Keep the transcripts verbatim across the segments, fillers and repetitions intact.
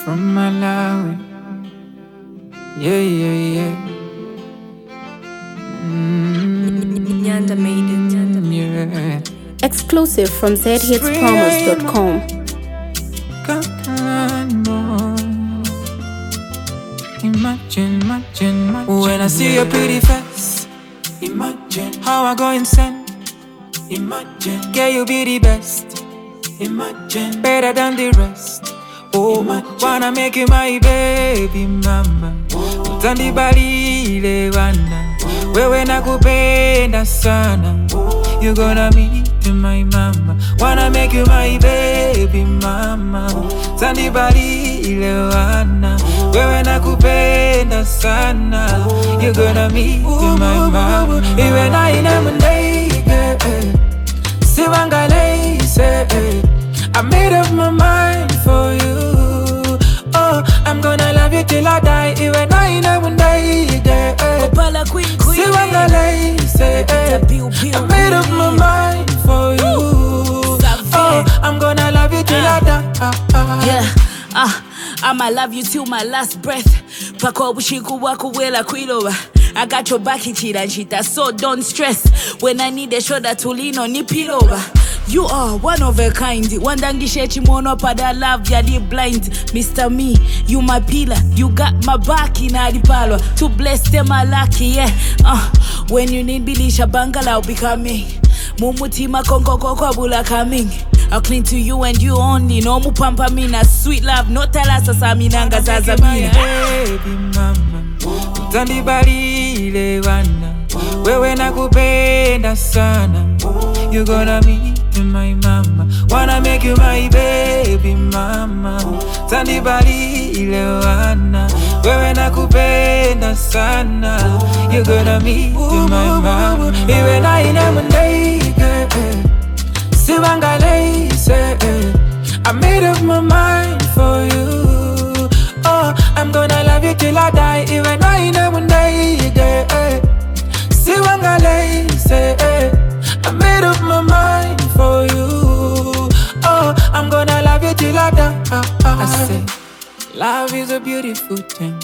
from Malawi. Yeah, yeah, yeah. Mm, Nyanda made it. Nyanda made it. yeah. Exclusive from z hits promos dot com. Imagine, imagine, imagine. When I see your pretty face, imagine how I go insane. Imagine, can you be the best? Imagine, better than the rest. Oh, imagine. Wanna make you my baby mama. Utandibalile wana, wewe nakupenda sana. You gonna meet my mama. Wanna make you my baby mama. Utandibalile wana, wewe nakupenda sana. You gonna meet my mama. Iwe na ina mundege, siwangale se. I made up my mind for you. Oh, I'm gonna love you till I die. Even I never die. Opala queen queen. I made up my mind for you. Oh, I'm gonna love you till I die. Yeah, ah, I'ma love you till my last breath. Pako bushiku wako wela kwiloba. I got your back, chita chita, so don't stress. When I need a shoulder to lean on, ni pillow. You are one of a kind. Wandangishe chimono pada love ya di blind. Mister Me, you my pillar. You got my back in adipalo. To bless them my lucky, yeah. Uh, when you need bilisha bangala, I'll be coming. Mumutima konko koko bula coming. I'll cling to you and you only. No mupampa mina. Sweet love, no talasa saminanga zazamina. Baby mama, utandibalile wana, wewe nakupenda sana. You gonna meet my mama. Wanna make you my baby mama. Utandibalile wana, wewe nakupenda sana. You gonna meet my mama. Iwe na ina mundege, siwangale se. I made up my mind for you. Oh, I'm gonna love you till I die. Even I never die. Siwangale say, I made up my mind for you. Oh, I'm gonna love you till I die. I say, love is a beautiful thing.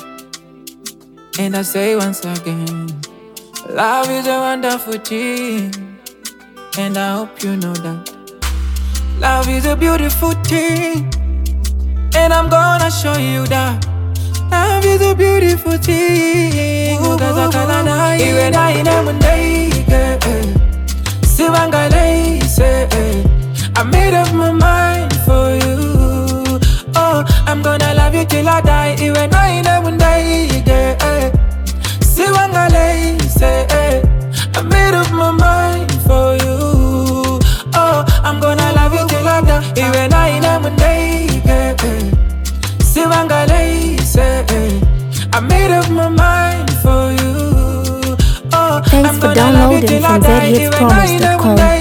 And I say once again, love is a wonderful thing. And I hope you know that. Love is a beautiful thing. And I'm gonna show you that. Love is a beautiful thing. Iwe na ina mundege, siwangale se. I made up my mind for you. Oh, I'm gonna love you till I die. Iwe na ina mundege, siwangale se. I made up my mind for you. Oh, I'm gonna love you till I die. Iwe na ina mundege, siwangale se. I made up my mind for you. Oh, Thanks for downloading from z hits promos dot com.